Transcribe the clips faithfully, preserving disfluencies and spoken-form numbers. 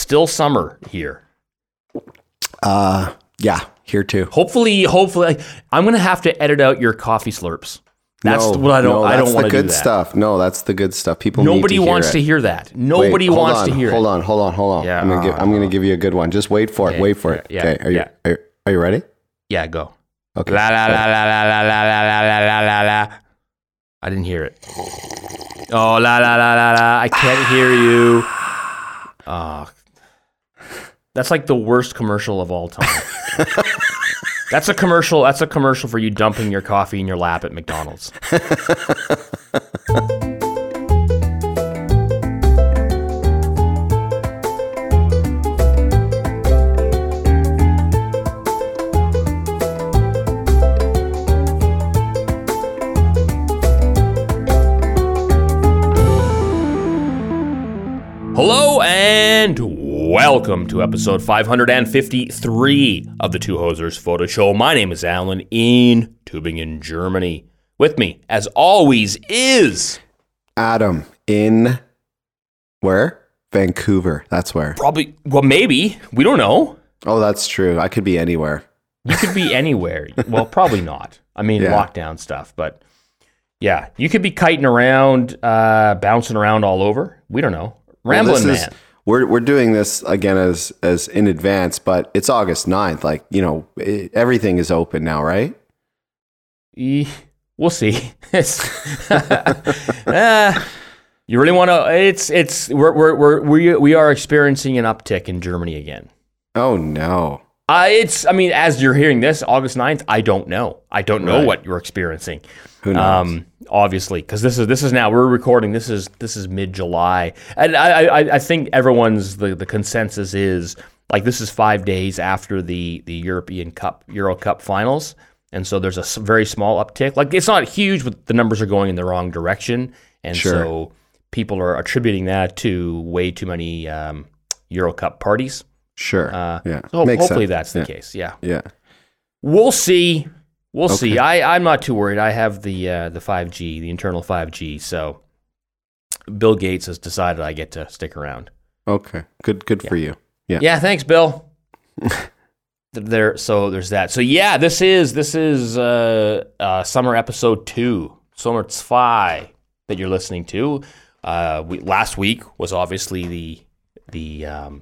still summer here. Uh, yeah, here too. Hopefully, hopefully, I'm gonna have to edit out your coffee slurps. That's no, what I don't. No, I don't want to do good that. Stuff. No, that's the good stuff. People. Nobody need to wants hear to it. hear that. Nobody Wait, wants on, to hear hold it. on, hold on, hold on. Yeah. I'm gonna give. I'm gonna give you a good one. Just wait for it. Okay, Wait for it. yeah, Okay. Are you, yeah. are you? Are you ready? Yeah, go. Okay. La la la la la la la la la la la la. I didn't hear it. Oh la la la la la! I can't hear you. Oh, that's like the worst commercial of all time. That's a commercial. That's a commercial for you dumping your coffee in your lap at McDonald's. Hello and welcome to episode five hundred fifty-three of the Two Hosers Photo Show. My name is Alan in Tübingen, Germany. With me, as always, is Adam in where? Vancouver. That's where. probably, well, maybe. We don't know. Oh, that's true. I could be anywhere. You could be anywhere. Well, probably not. I mean, Yeah. lockdown stuff, but yeah, you could be kiting around, uh, bouncing around all over. We don't know. Rambling Well, this man. is- We're we're doing this again as as in advance, but it's August ninth. Like, you know, it, everything is open now, right? Eh, We'll see. It's uh, you really want to? It's it's we're we're we're we we are experiencing an uptick in Germany again. Oh no. Uh, it's I mean, as you're hearing this, August ninth, I don't know. I don't know Right. what you're experiencing. Who knows? Um, obviously, because this is this is now we're recording. This is this is mid July, and I, I I think everyone's the, the consensus is like this is five days after the the European Cup Euro Cup finals, and so there's a s- very small uptick. Like it's not huge, but the numbers are going in the wrong direction, and Sure. so people are attributing that to way too many um, Euro Cup parties. Sure. Uh, yeah. So Makes hopefully sense. that's the yeah. case. Yeah. Yeah. We'll see. We'll see. Okay. I, I'm not too worried. I have the uh, the five G, the internal five G. So Bill Gates has decided I get to stick around. Okay. Good. Good for you. Yeah. Yeah, thanks, Bill. there. So there's that. So yeah, this is this is uh, uh, summer episode two, summer zwei that you're listening to. Uh, we, last week was obviously the the um,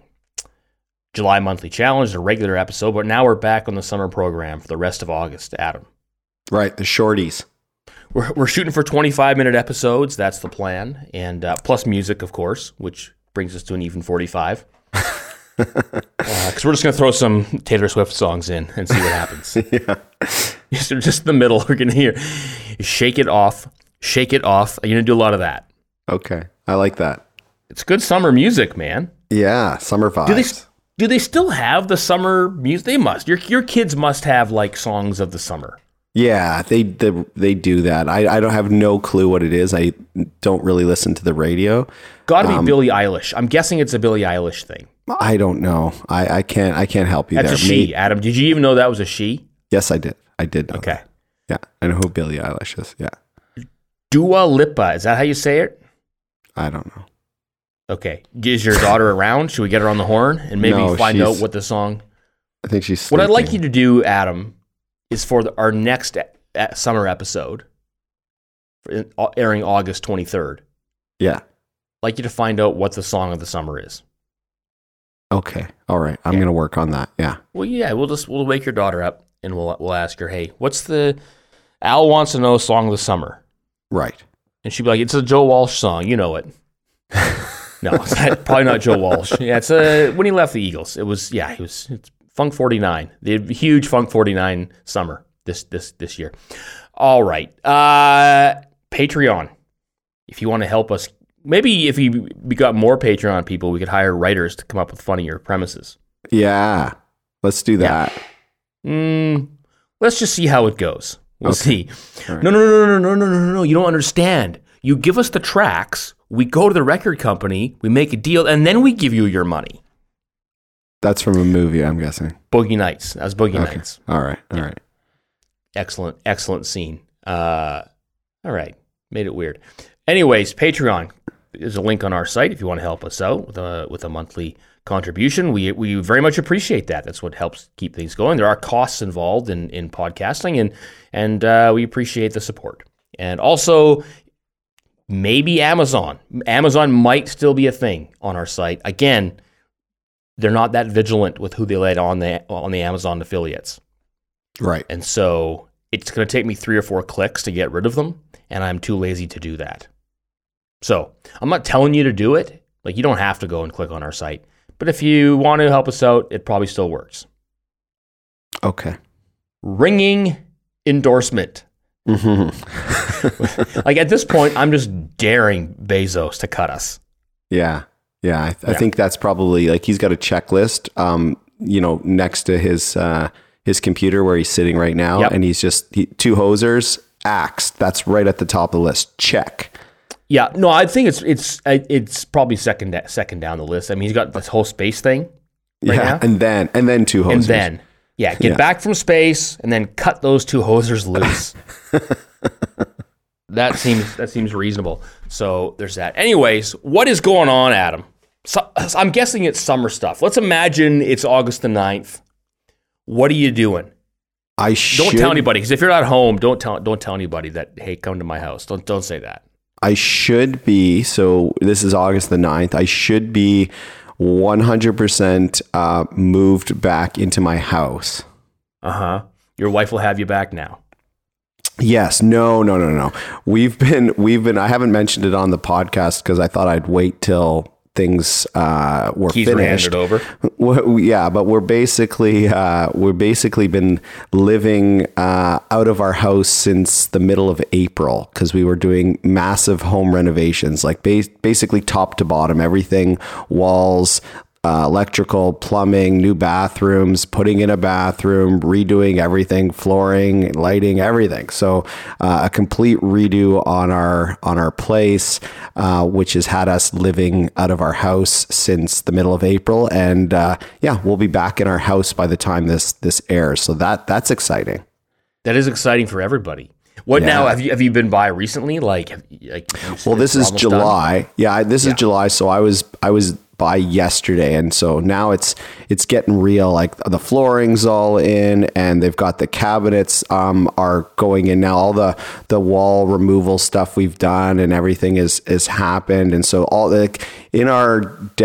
July monthly challenge, the regular episode, but now we're back on the summer program for the rest of August. Adam. Right. The shorties. We're we're shooting for twenty-five minute episodes. That's the plan, and uh, plus music, of course, which brings us to an even forty-five. Because uh, we're just gonna throw some Taylor Swift songs in and see what happens. Yeah. just, just in the middle, we're gonna hear "Shake It Off," "Shake It Off." You're gonna do a lot of that. Okay. I like that. It's good summer music, man. Yeah. Summer vibes. Do they do they still have the summer music? They must. Your your kids must have like songs of the summer. Yeah, they, they they do that. I, I don't have no clue what it is. I don't really listen to the radio. Got to be Um, Billie Eilish. I'm guessing it's a Billie Eilish thing. I don't know. I, I can't I can't help you That's there. a she. Me- Adam, did you even know that was a she? yes, I did. I did know Okay. that. Yeah, I know who Billie Eilish is. Yeah, Dua Lipa. Is that how you say it? I don't know. Okay. Is your daughter around? Should we get her on the horn and maybe No, find she's out what the song? I think she's. What I'd like you sleeping. to do, Adam, is for the, our next e- e- summer episode, for in- uh, airing August twenty-third. Yeah. I'd like you to find out what the song of the summer is. Okay. All right. I'm Yeah. gonna work on that. Yeah. Well, yeah, we'll just we'll wake your daughter up and we'll we'll ask her, hey, what's the Al wants to know song of the summer, Right. and she'd be like, it's a Joe Walsh song, you know it. No, it's not, probably not Joe Walsh. Yeah, it's uh, when he left the Eagles. It was yeah, he was it's Funk forty-nine, the huge Funk forty-nine summer this this this year. All right, uh, Patreon. If you want to help us, maybe if we we got more Patreon people, we could hire writers to come up with funnier premises. Yeah. Let's do that. Mm, let's just see how it goes. We'll Okay. see. All right. No, no, no, no, no, no, no, no, no. You don't understand. You give us the tracks. We go to the record company. We make a deal, and then we give you your money. That's from a movie, I'm guessing. Boogie Nights. That was Boogie Okay. Nights. All right. All right. Excellent, excellent scene. Uh, all right. Made it weird. Anyways, Patreon. There's a link on our site if you want to help us out with a with a monthly contribution. We we very much appreciate that. That's what helps keep things going. There are costs involved in in podcasting, and and uh, we appreciate the support. And also, maybe Amazon. Amazon might still be a thing on our site. Again, they're not that vigilant with who they let on the on the Amazon affiliates. Right. And so it's going to take me three or four clicks to get rid of them, and I'm too lazy to do that. So I'm not telling you to do it. Like, you don't have to go and click on our site. But if you want to help us out, it probably still works. Okay. Ringing endorsement. Mm-hmm. Like, at this point, I'm just daring Bezos to cut us. Yeah. Yeah. I, th- Yeah. I think that's probably like he's got a checklist, um, you know, next to his uh, his computer where he's sitting right now. Yep. And he's just he, two hosers, axe. That's right at the top of the list. Check. Yeah, no, I think it's it's it's probably second second down the list. I mean, he's got this whole space thing right yeah. now. And then and then two hosers. And then, yeah, get Yeah. back from space and then cut those two hosers loose. That seems that seems reasonable. So there's that. Anyways, what is going on, Adam? So, I'm guessing it's summer stuff. Let's imagine it's August the ninth. What are you doing? I should, Don't tell anybody, because if you're at home, don't tell don't tell anybody that, hey, come to my house. Don't don't say that. I should be, so this is August the ninth. I should be one hundred percent uh, moved back into my house. Uh-huh. Your wife will have you back now. Yes. No, no, no, no. We've been, we've been, I haven't mentioned it on the podcast because I thought I'd wait till things uh, were Keys finished. were handed over. Well, yeah, but we're basically uh, we're basically been living uh, out of our house since the middle of April because we were doing massive home renovations, like ba- basically top to bottom, everything, walls, uh, electrical, plumbing, new bathrooms, putting in a bathroom, redoing everything, flooring, lighting, everything. So uh, a complete redo on our on our place, uh, which has had us living out of our house since the middle of April. And uh, yeah, we'll be back in our house by the time this this airs. So that that's exciting. That is exciting for everybody. What Yeah. now? Have you have you been by recently? Like, have you, like you Well, this is almost July. done? Yeah, I- this Yeah. is July. So I was I was by yesterday, and so now it's it's getting real. Like the flooring's all in, and they've got the cabinets um are going in now. All the the wall removal stuff we've done and everything is is happened, and so all like in our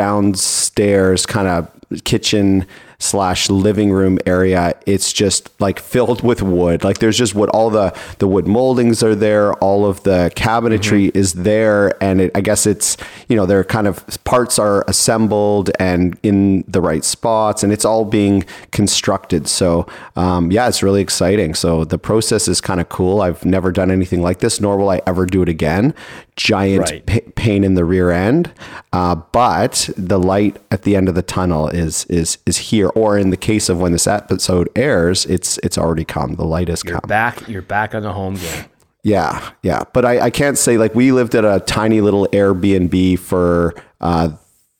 downstairs kind of kitchen slash living room area, it's just like filled with wood. Like there's just wood. All the the wood moldings are there. All of the cabinetry mm-hmm. is there, and it, I guess it's, you know, they're kind of parts are assembled and in the right spots, and it's all being constructed. So um, yeah, it's really exciting. So the process is kind of cool. I've never done anything like this, nor will I ever do it again. Giant Right. pa- pain in the rear end, uh, but the light at the end of the tunnel is is is here. Or in the case of when this episode airs, it's it's already come. The light has You're come. back. You're back on the home game. Yeah, yeah. But I, I can't say, like, we lived at a tiny little Airbnb for uh,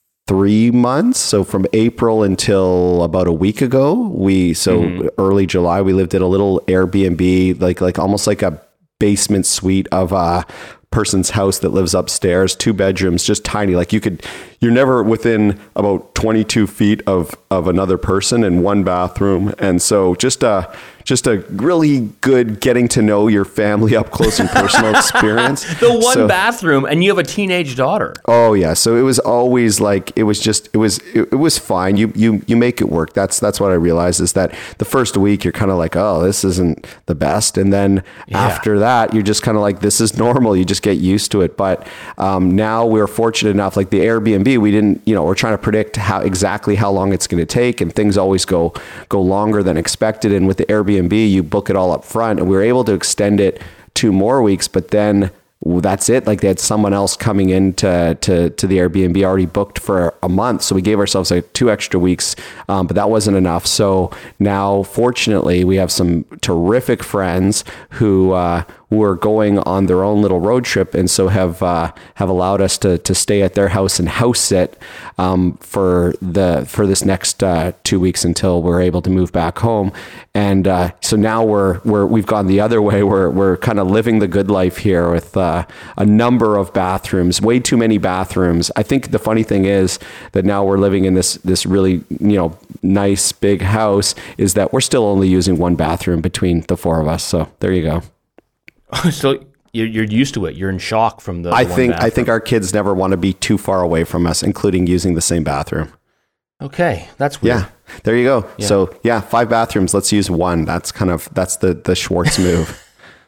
three months. So from April until about a week ago, we so mm-hmm. early July, we lived at a little Airbnb, like like almost like a basement suite of a person's house that lives upstairs, two bedrooms, just tiny. Like you could, you're never within about twenty-two feet of of another person, and one bathroom, and so just a just a really good getting to know your family up close and personal experience. The one So- bathroom, and you have a teenage daughter. Oh yeah, so it was always like it was just it was it, it was fine. You you you make it work. That's that's what I realized is that the first week you're kind of like, oh, this isn't the best, and then Yeah. after that you're just kind of like, this is normal. You just get used to it. But um, now we're fortunate enough, like the Airbnb, we didn't, you know, we're trying to predict how exactly how long it's going to take, and things always go go longer than expected. And with the Airbnb, you book it all up front, and we were able to extend it two more weeks, but then that's it. Like they had someone else coming in to, to, to the Airbnb already booked for a month. So we gave ourselves like two extra weeks, um, but that wasn't enough. So now, fortunately, we have some terrific friends who uh, were going on their own little road trip, and so have uh, have allowed us to to stay at their house and house sit um, for the for this next uh, two weeks until we're able to move back home. And uh, so now we're we're we've gone the other way. We're we're kind of living the good life here with uh, a number of bathrooms, way too many bathrooms. I think the funny thing is that now we're living in this this really, you know, nice big house, is that we're still only using one bathroom between the four of us. So there you go. So you're you're used to it. You're in shock from the. I the think one I think our kids never want to be too far away from us, including using the same bathroom. Okay, that's weird. Yeah, there you go. Yeah. So yeah, five bathrooms. Let's use one. That's kind of that's the the Schwartz move.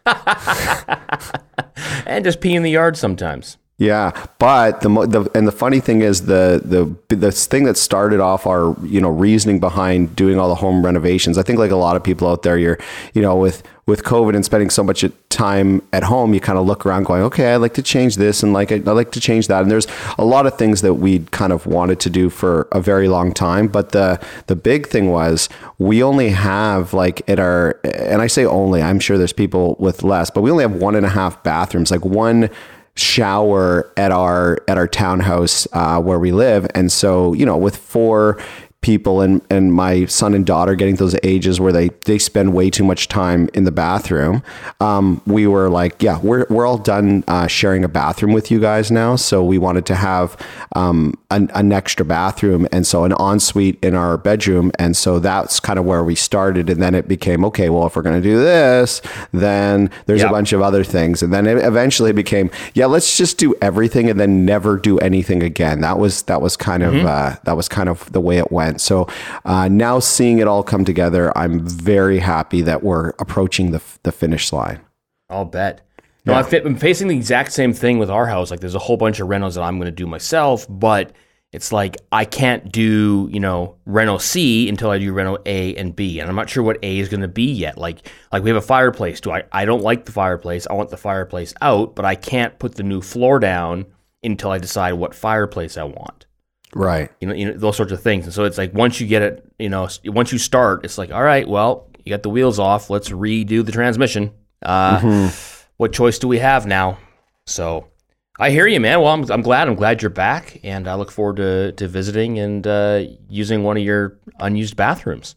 And just pee in the yard sometimes. Yeah, but the, mo- the and the funny thing is the the the thing that started off our, you know, reasoning behind doing all the home renovations. I think like a lot of people out there, you're, you know, with with COVID and spending so much time at home, you kind of look around going, okay, I'd like to change this and like I'd like to change that. And there's a lot of things that we kind of wanted to do for a very long time. But the the big thing was we only have like at our, and I say only, I'm sure there's people with less, but we only have one and a half bathrooms, like one shower at our at our townhouse uh, where we live. And so, you know, with four people and and my son and daughter getting those ages where they they spend way too much time in the bathroom, um we were like, yeah, we're we're all done uh sharing a bathroom with you guys now, so we wanted to have um an, an extra bathroom, and so an ensuite in our bedroom. And so that's kind of where we started, and then it became, okay, well, if we're going to do this, then there's Yep. a bunch of other things, and then it eventually became, yeah, let's just do everything and then never do anything again. That was that was kind of uh that was kind of the way it went. So uh, now seeing it all come together, I'm very happy that we're approaching the the finish line. I'll bet. No, Yeah. I've been facing the exact same thing with our house. Like, there's a whole bunch of renos that I'm going to do myself, but it's like I can't do, you know, reno C until I do reno A and B, and I'm not sure what A is going to be yet. Like, like we have a fireplace. Do I? I don't like the fireplace. I want the fireplace out, but I can't put the new floor down until I decide what fireplace I want. Right. You know, you know, those sorts of things. And so it's like once you get it, you know, once you start, it's like, all right, well, you got the wheels off. Let's redo the transmission. Uh, mm-hmm. What choice do we have now? So I hear you, man. Well, I'm, I'm glad. I'm glad you're back, and I look forward to, to visiting and uh, using one of your unused bathrooms.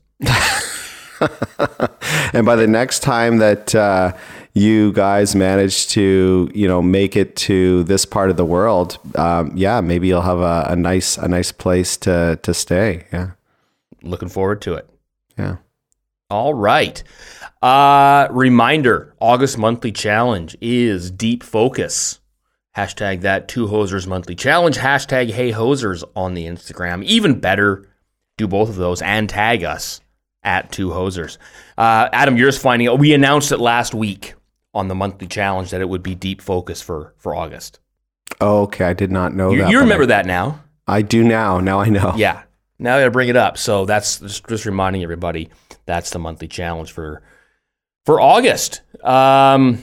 And by the next time that uh, you guys manage to, you know, make it to this part of the world, um, yeah, maybe you'll have a, a nice a nice place to to stay. Yeah, Looking forward to it. yeah. All right. Uh, reminder, August monthly challenge is Deep Focus. Hashtag that Two Hosers monthly challenge. Hashtag Hey Hosers on the Instagram. Even better, do both of those and tag us at Two Hosers. Uh, Adam, you're just finding out. We announced it last week on the monthly challenge that it would be Deep Focus for, for August. Oh, okay, I did not know You, that. you but remember I, that now. I do now. Now I know. Yeah. Now I got to bring it up. So that's just, just reminding everybody that's the monthly challenge for for August. Um,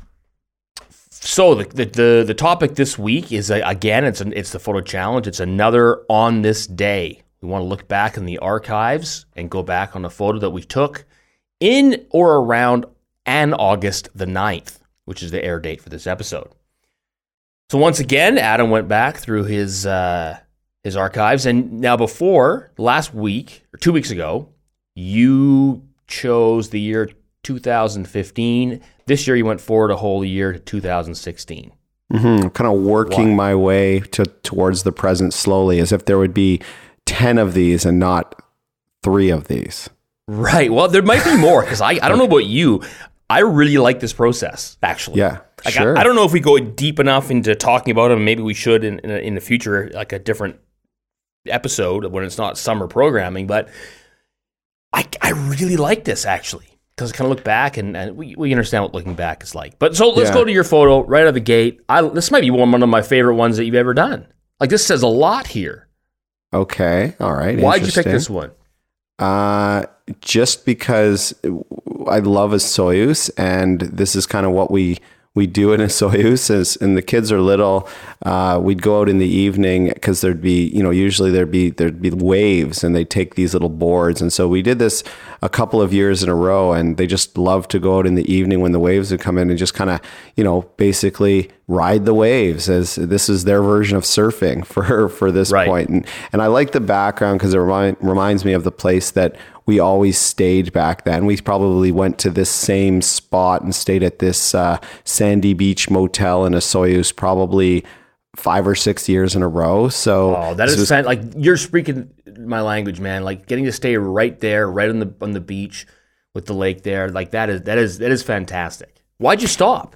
so the, the the the topic this week is uh, again it's an, it's the photo challenge. It's another on this day. We want to look back in the archives and go back on a photo that we took in or around and August the ninth, which is the air date for this episode. So once again, Adam went back through his uh, his archives, and now before last week or two weeks ago, you chose the year two thousand fifteen. This year, you went forward a whole year to two thousand sixteen. Mm-hmm. I'm kind of working my way to towards the present slowly, as if there would be ten of these and not three of these. Right. Well, there might be more because I, I don't know about you. I really like this process, actually. Yeah, like, sure. I, I don't know if we go deep enough into talking about them. Maybe we should in, in, in the future, like a different episode when it's not summer programming. But I, I really like this, actually, because I kind of look back and, and we, we understand what looking back is like. But so let's Yeah. go to your photo right out of the gate. I, this might be one, one of my favorite ones that you've ever done. Like, this says a lot here. Okay, all right. Why'd you pick interesting. this one? Uh, just because I love a Soyuz, and this is kind of what we we do it in Soyuz, as, and the kids are little. Uh, we'd go out in the evening because there'd be, you know, usually there'd be there'd be waves, and they'd take these little boards. And so we did this a couple of years in a row, and they just love to go out in the evening when the waves would come in and just kind of, you know, basically ride the waves, as this is their version of surfing for for this Right. point. And and I like the background because it remind, reminds me of the place that we always stayed back then. We probably went to this same spot and stayed at this uh, Sandy Beach Motel in Osoyoos probably five or six years in a row. So Oh, that is fan- like you're speaking my language, man. Like getting to stay right there, right on the on the beach with the lake there. Like that is that is that is fantastic. Why'd you stop?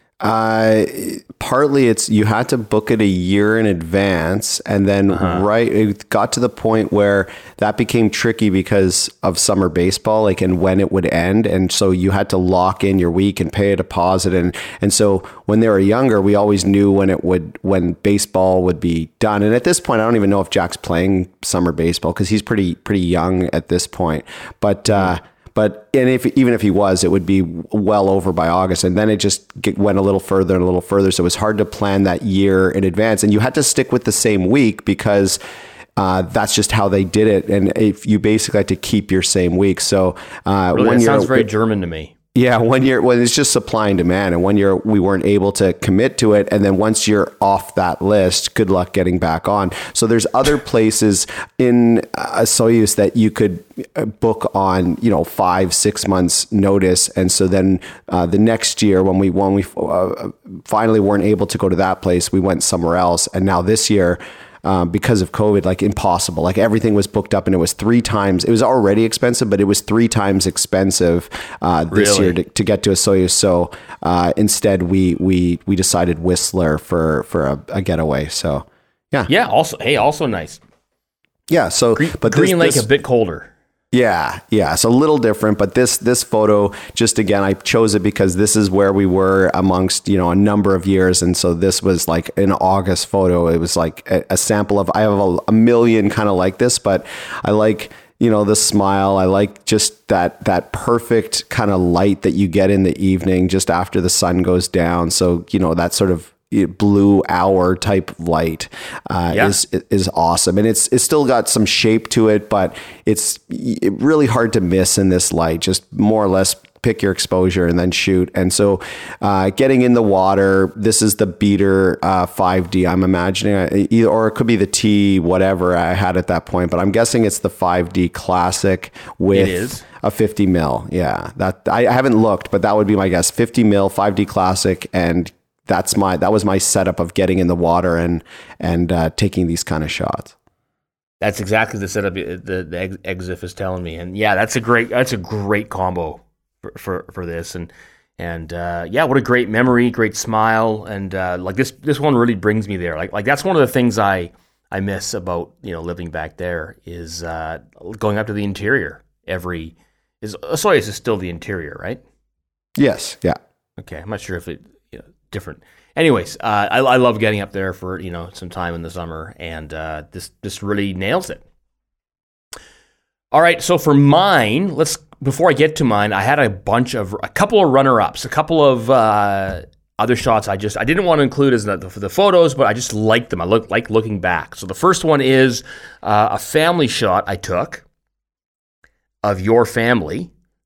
Uh, partly it's you had to book it a year in advance, and then uh-huh. right it got to the point where that became tricky because of summer baseball, like and when it would end, and so you had to lock in your week and pay a deposit, and and so when they were younger, we always knew when it would when baseball would be done. And at this point, I don't even know if Jack's playing summer baseball because he's pretty pretty young at this point, but. Uh, But and if even if he was, it would be well over by August, and then it just get, went a little further and a little further. So it was hard to plan that year in advance, and you had to stick with the same week because uh, that's just how they did it. And if you basically had to keep your same week, so uh, really, one that year sounds very German to me. Yeah, one year, well, it's just supply and demand. And one year we weren't able to commit to it. And then once you're off that list, good luck getting back on. So there's other places in uh, Soyuz that you could book on, you know, five, six months notice. And so then uh, the next year when we, when we uh, finally weren't able to go to that place, we went somewhere else. And now this year, Um, because of COVID, like impossible. Like everything was booked up, and it was three times. It was already expensive, but it was three times expensive uh, this Really? year to, to get to a Soyuz. So uh, instead, we we we decided Whistler for for a, a getaway. So yeah, Yeah. Also, hey, also nice. yeah. So Green, but Green this, Lake this, a bit colder. Yeah, yeah. It's a little different, but this this photo, just again, I chose it because this is where we were amongst, you know, a number of years. And so this was like an August photo. It was like a, a sample of, I have a, a million kind of like this, but I like, you know, the smile. I like just that that perfect kind of light that you get in the evening just after the sun goes down. So, you know, that sort of blue hour type light uh, yeah. is is awesome, and it's it's still got some shape to it, but it's really hard to miss in this light. Just more or less pick your exposure and then shoot. And so uh, getting in the water, this is the Beater uh, five D. I'm imagining, either, or it could be the T whatever I had at that point, but I'm guessing it's the five D Classic with It is. a fifty mil. Yeah, that I, I haven't looked, but that would be my guess. fifty mil five D Classic, and that's my that was my setup of getting in the water and and uh, taking these kind of shots. That's exactly the setup the the Exif is telling me, and yeah, that's a great that's a great combo for for, for this, and and uh, yeah, what a great memory, great smile, and uh, like this this one really brings me there. Like like that's one of the things I I miss about, you know, living back there is uh, going up to the interior every is Soyuz is still the interior, right? Yes, yeah. Okay, I'm not sure if it. Different. Anyways, uh, I, I love getting up there for, you know, some time in the summer, and uh, this this really nails it. All right, so for mine, let's before I get to mine, I had a bunch of a couple of runner-ups, a couple of uh, other shots. I just I didn't want to include as the, the photos, but I just liked them. I look like looking back. So the first one is uh, a family shot I took of your family.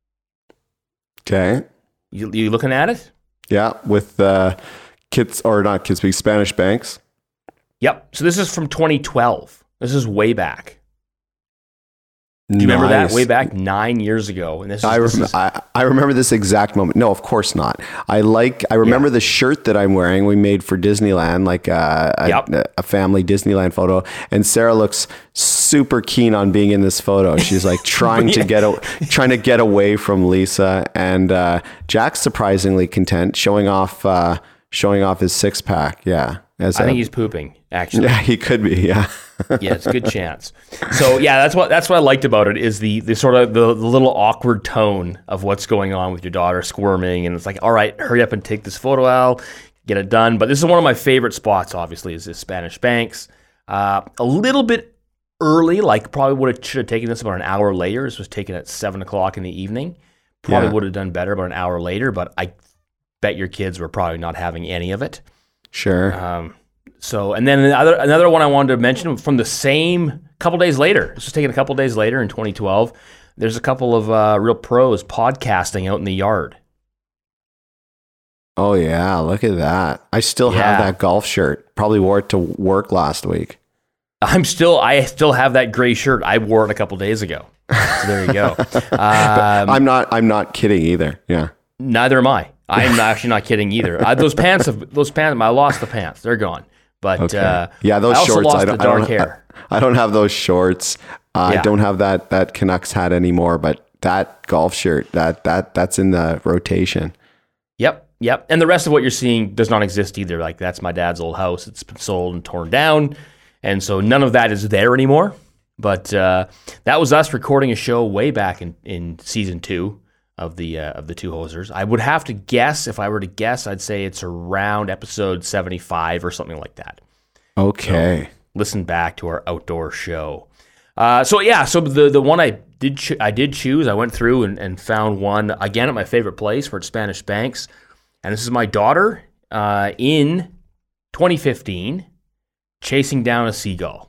Okay. You you looking at it? Yeah, with uh, kids or not kids speak Spanish Banks. Yep. So this is from twenty twelve. This is way back. Do you Nice. remember that? Way back nine years ago. And this is, I, this rem- is I I remember this exact moment. No, of course not. I like. I remember Yeah. the shirt that I'm wearing. We made for Disneyland, like uh, a, Yep. a family Disneyland photo. And Sarah looks super keen on being in this photo. She's like trying to get a, trying to get away from Lisa. And uh, Jack's surprisingly content, showing off uh, showing off his six pack. Yeah, as I a- think he's pooping, actually. yeah, he could be. Yeah. Yeah, it's a good chance. So yeah, that's what that's what I liked about it is the the sort of the, the little awkward tone of what's going on with your daughter squirming, and it's like, all right, hurry up and take this photo out, get it done. But this is one of my favorite spots, obviously, is this Spanish Banks. Uh, a little bit early, like probably would have should have taken this about an hour later. This was taken at seven o'clock in the evening. Probably Yeah. would have done better about an hour later, but I bet your kids were probably not having any of it. Sure. Um, so, and then another another one I wanted to mention from the same couple days later. This was taken a couple days later in twenty twelve. There's a couple of uh, real pros podcasting out in the yard. Oh yeah, look at that. I still Yeah. have that golf shirt. Probably wore it to work last week. I'm still, I still have that gray shirt. I wore it a couple days ago. So there you go. Um, I'm not I'm not kidding either. Yeah. neither am I. I'm actually not kidding either. I, those pants, have, those pants, I lost the pants. They're gone. But Okay. uh, yeah, those I also shorts lost I the don't dark I don't, hair. I, I don't have those shorts. Uh, Yeah. I don't have that that Canucks hat anymore, but that golf shirt, that that that's in the rotation. Yep, yep. And the rest of what you're seeing does not exist either. Like, that's my dad's old house. It's been sold and torn down. And so none of that is there anymore. But uh, that was us recording a show way back in, in season two of the uh, of the Two Hosers. I would have to guess, if I were to guess, I'd say it's around episode seventy-five or something like that. Okay. So listen back to our outdoor show. Uh, so yeah, so the the one I did cho- I did choose. I went through and, and found one again at my favorite place, where it's Spanish Banks, and this is my daughter uh, in twenty fifteen chasing down a seagull.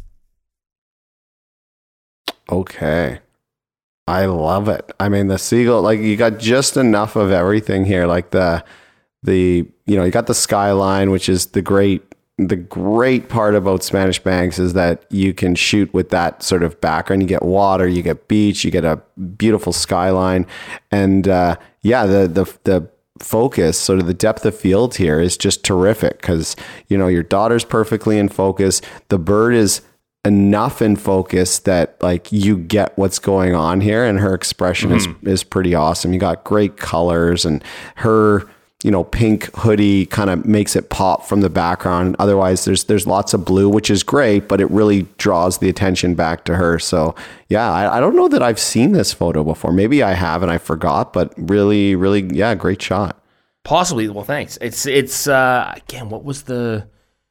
Okay. I love it. I mean, the seagull, like, you got just enough of everything here. Like the, the, you know, you got the skyline, which is the great, the great part about Spanish Banks is that you can shoot with that sort of background. You get water, you get beach, you get a beautiful skyline. And, uh, yeah, the, the, the, focus, sort of the depth of field here is just terrific because, you know, your daughter's perfectly in focus. The bird is enough in focus that, like, you get what's going on here, and her expression mm-hmm. is is pretty awesome. You got great colors, and her, you know, pink hoodie kind of makes it pop from the background. Otherwise, there's there's lots of blue, which is great, but it really draws the attention back to her. So yeah, I, I don't know that I've seen this photo before. Maybe I have and I forgot, but really, really, yeah, great shot. Possibly. Well, thanks. It's it's uh, again, what was the?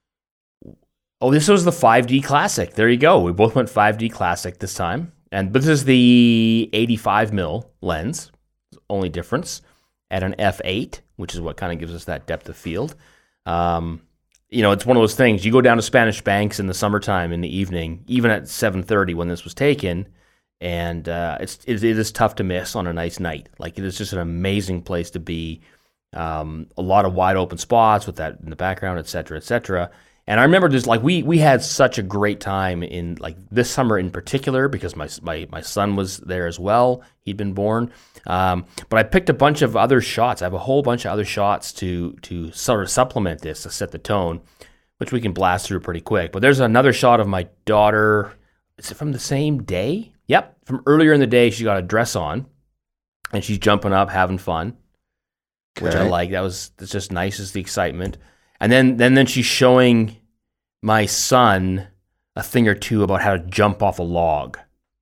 Oh, this was the five D Classic. There you go. We both went five D Classic this time, and but this is the eighty-five mil lens. Only difference at an f eight, which is what kind of gives us that depth of field. Um, you know, it's one of those things. You go down to Spanish Banks in the summertime in the evening, even at seven thirty when this was taken, and uh, it's it, it is tough to miss on a nice night. Like, it is just an amazing place to be. Um, a lot of wide open spots with that in the background, et cetera, et cetera. And I remember just like we we had such a great time in like this summer in particular because my my my son was there as well. He'd been born. Um, but I picked a bunch of other shots. I have a whole bunch of other shots to to sort of supplement this, to set the tone, which we can blast through pretty quick. But there's another shot of my daughter. Is it from the same day? Yep, from earlier in the day. She got a dress on, and she's jumping up, having fun, okay. Which I like. That was that's just nice, is the excitement. And then then then she's showing my son a thing or two about how to jump off a log.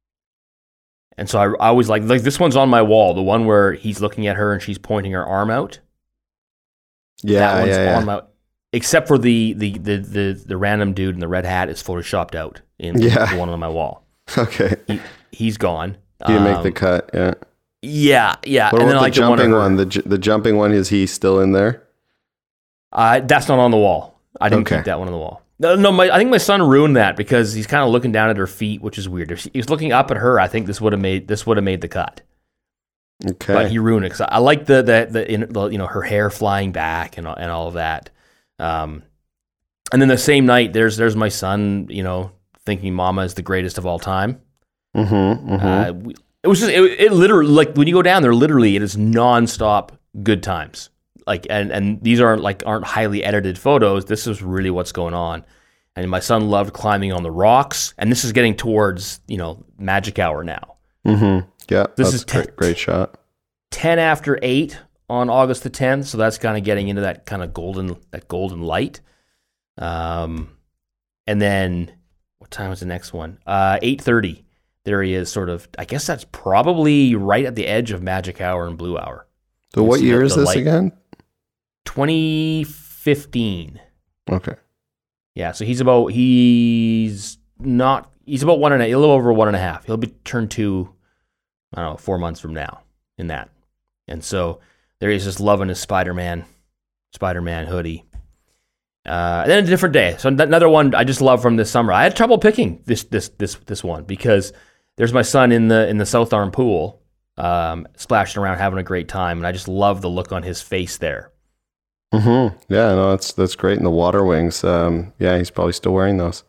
And so I, I always like, like this one's on my wall, the one where he's looking at her and she's pointing her arm out. Yeah, that one's yeah, yeah. on my, except for the, the, the, the, the random dude in the red hat is photoshopped out in yeah. the one on my wall. Okay. He, he's gone. He didn't um, make the cut, yeah. Yeah, yeah. What and about then I the like jumping the one? The, ju- the jumping one, is he still in there? Uh, that's not on the wall. I didn't Okay. keep that one on the wall. No, no, my, I think my son ruined that because he's kind of looking down at her feet, which is weird. If he was looking up at her, I think this would have made this would have made the cut. Okay. But he ruined it. 'Cause I like the the, the, in, the you know her hair flying back and and all of that. Um, and then the same night, there's there's my son, you know, thinking Mama is the greatest of all time. Mm-hmm, mm-hmm. Uh, we, it was just it, it literally, like, when you go down there, literally it is nonstop good times. Like, and, and these aren't like aren't highly edited photos. This is really what's going on. And my son loved climbing on the rocks. And this is getting towards, you know, magic hour now. Mm-hmm. Yeah, this that's is a great, great shot. ten after eight on August the tenth. So that's kind of getting into that kind of golden that golden light. Um, and then what time is the next one? Uh, eight thirty. There he is, sort of. I guess that's probably right at the edge of magic hour and blue hour. So what year is this again? twenty fifteen. Okay. Yeah, so he's about he's not he's about one and a, a little over one and a half. He'll be turned two, I don't know, four months from now in that. And so There he's just loving his Spider-Man, Spider-Man hoodie. Uh, and then a different day. So another one I just love from this summer. I had trouble picking this this this this one because there's my son in the in the South Arm pool, um, splashing around, having a great time, and I just love the look on his face there. Mm-hmm. Yeah, no, that's that's great. And the water wings, um, yeah, he's probably still wearing those.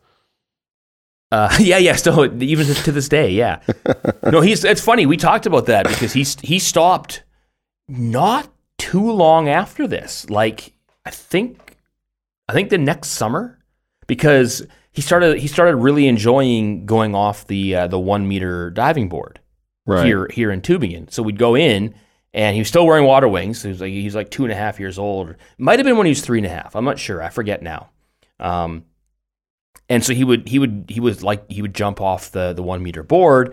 Uh, yeah, yeah, still even to this day, yeah. No, he's. It's funny. We talked about that because he's he stopped not too long after this. Like I think, I think the next summer, because he started he started really enjoying going off the uh, the one meter diving board right. here here in Tübingen. So we'd go in, and he was still wearing water wings. He was like he's like two and a half years old. Might have been when he was three and a half. I'm not sure. I forget now. Um, and so he would he would he was like he would jump off the the one meter board,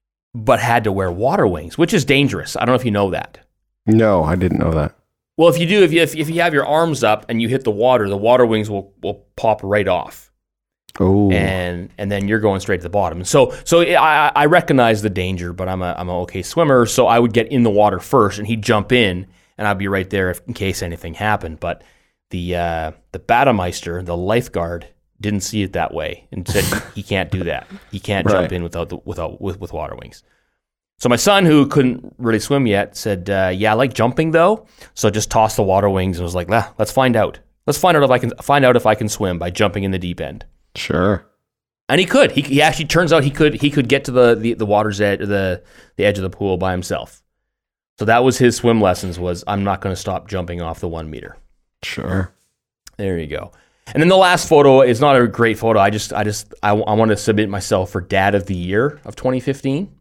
but had to wear water wings, which is dangerous. I don't know if you know that. No, I didn't know that. Well, if you do, if you if, if you have your arms up and you hit the water, the water wings will, will pop right off. Oh, and and then you're going straight to the bottom. So so I I recognize the danger, but I'm a I'm an okay swimmer, so I would get in the water first, and he'd jump in, and I'd be right there if, in case anything happened. But the uh, the Bademeister, the lifeguard, didn't see it that way and said he can't do that. He can't right. jump in without the, without with, with water wings. So my son, who couldn't really swim yet, said, uh, yeah, I like jumping though. So just tossed the water wings and was like, ah, let's find out. Let's find out if I can find out if I can swim by jumping in the deep end. Sure. And he could. He, he actually turns out he could he could get to the, the, the water's edge, the the edge of the pool by himself. So that was his swim lessons. Was I'm not going to stop jumping off the one meter. Sure. There you go. And then the last photo is not a great photo. I just I just I, I want to submit myself for Dad of the Year of twenty fifteen.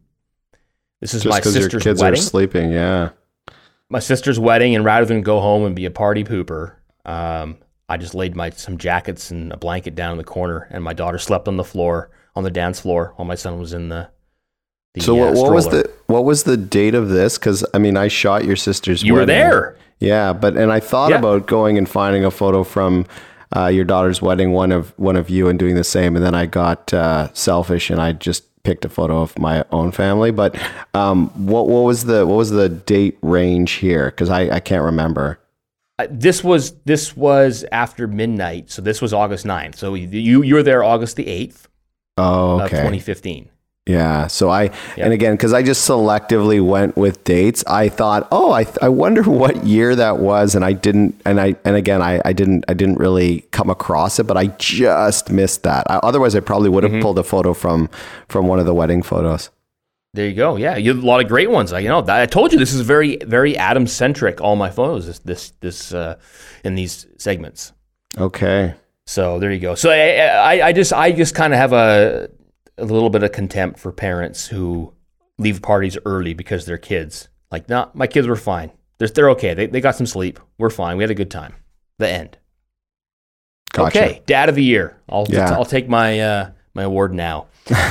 This is Just my sister's your kids wedding. Are sleeping, yeah. My sister's wedding, and rather than go home and be a party pooper, um, I just laid my some jackets and a blanket down in the corner, and my daughter slept on the floor, on the dance floor, while my son was in the. the so what, uh, what was the what was the date of this? Because I mean, I shot your sister's. You wedding. were there. Yeah, but and I thought yeah. about going and finding a photo from uh, your daughter's wedding, one of one of you, and doing the same, and then I got uh, selfish, and I just. picked a photo of my own family, but um, what what was the what was the date range here? Because I, I can't remember. Uh, this was this was after midnight, so this was August ninth. So you you were there August the eighth. Oh, okay. Of twenty fifteen. Yeah. So I, Yep. and again, because I just selectively went with dates, I thought, oh, I, I wonder what year that was. And I didn't, and I, and again, I, I didn't, I didn't really come across it, but I just missed that. I, otherwise I probably would have mm-hmm. pulled a photo from, from one of the wedding photos. There you go. Yeah. You have a lot of great ones. I, you know, I told you this is very, very Adam centric. All my photos, this, this, this, uh, in these segments. Okay. So there you go. So I, I, I just, I just kind of have a, a little bit of contempt for parents who leave parties early because they're kids. Like, no, nah, my kids were fine. They're, they're okay. They they got some sleep. We're fine. We had a good time. The end. Gotcha. Okay, Dad of the Year. I'll yeah. I'll take my uh, my award now.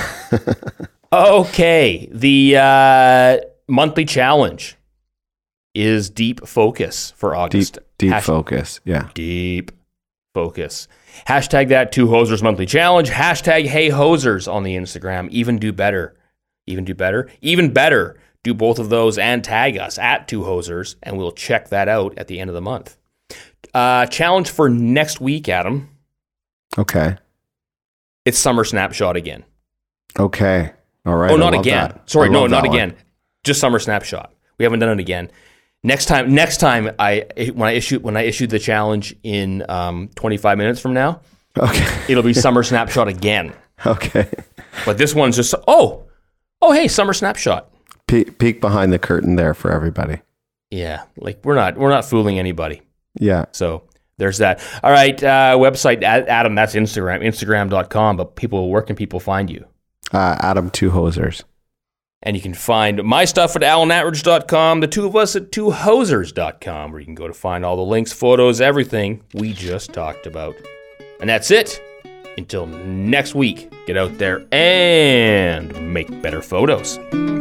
Okay, the uh, monthly challenge is deep focus for August. Deep, deep Hasht- focus. Yeah. Deep focus. Hashtag that Two Hosers Monthly Challenge. Hashtag Hey Hosers on the Instagram. Even do better. Even do better. Even better. Do both of those and tag us at Two Hosers, and we'll check that out at the end of the month. Uh, challenge for next week, Adam. Okay. It's Summer Snapshot again. Okay. All right. Oh, I not love again. that. Sorry, I no, love not that again. one. Just Summer Snapshot. We haven't done it again. Next time, next time I when I issue when I issued the challenge in um, twenty-five minutes from now, okay, it'll be Summer Snapshot again. Okay, but this one's just oh, oh hey, Summer Snapshot. Pe- peek behind the curtain there for everybody. Yeah, like we're not we're not fooling anybody. Yeah. So there's that. All right, uh, website Adam. That's Instagram, Instagram dot com. But people, where can people find you? Uh, Adam Two Hosers. And you can find my stuff at alan attridge dot com, the two of us at two hosers dot com, where you can go to find all the links, photos, everything we just talked about. And that's it. Until next week, get out there and make better photos.